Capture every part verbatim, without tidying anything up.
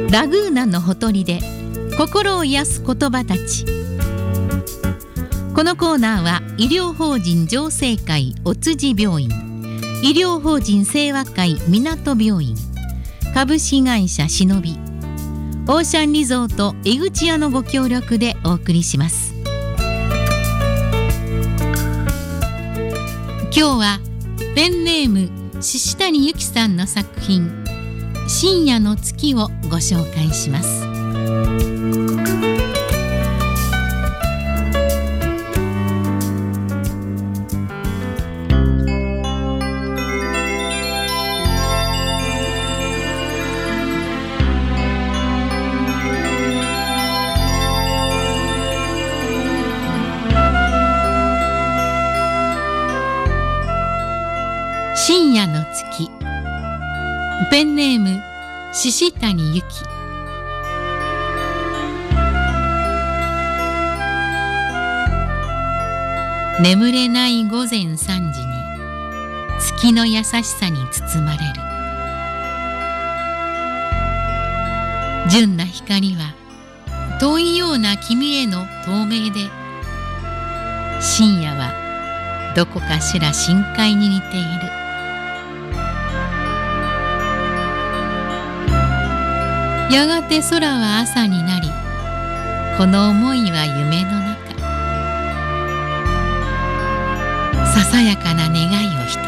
ラグーナのほとりで心を癒す言葉たち。このコーナーは医療法人浄世会お辻病院、医療法人清和会港病院、株式会社しのび、オーシャンリゾート江口屋のご協力でお送りします。今日はペンネーム獅谷由紀さんの作品深夜の月をご紹介します。深夜の月、ペンネーム獅谷由紀。眠れない午前さんじに月の優しさに包まれる。純な光は遠いような君への透明で、深夜はどこかしら深海に似ている。やがて空は朝になり、この思いは夢の中。ささやかな願いを一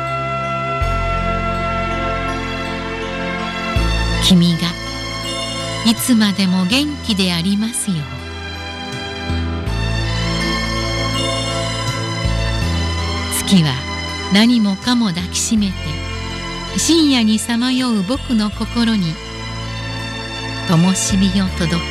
つ。君がいつまでも元気でありますよう。月は何もかも抱きしめて、深夜にさまよう僕の心に灯火を届けた。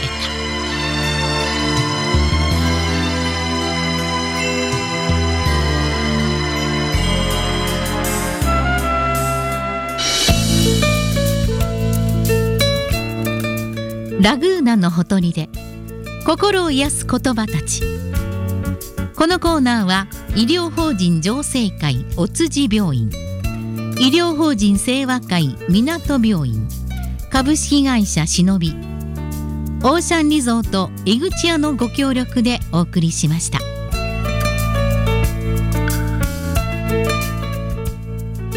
ラグーナのほとりで心を癒す言葉たち。このコーナーは医療法人浄世会お辻病院、医療法人清和会港病院、株式会社しのび、オーシャンリゾート江口屋のご協力でお送りしました。